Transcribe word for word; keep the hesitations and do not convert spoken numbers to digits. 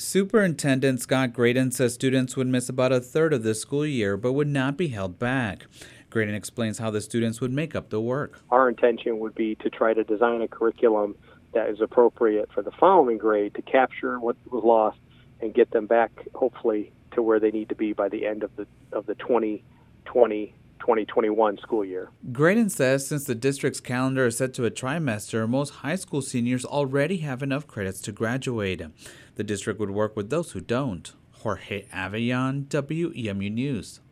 Superintendent Scott Graydon says students would miss about a third of the school year but would not be held back. Graydon explains how the students would make up the work. Our intention would be to try to design a curriculum that is appropriate for the following grade to capture what was lost and get them back, hopefully, to where they need to be by the end of the of the twenty twenty twenty twenty-one school year. Graydon says since the district's calendar is set to a trimester, most high school seniors already have enough credits to graduate. The district would work with those who don't. Jorge Avellon, W E M U News.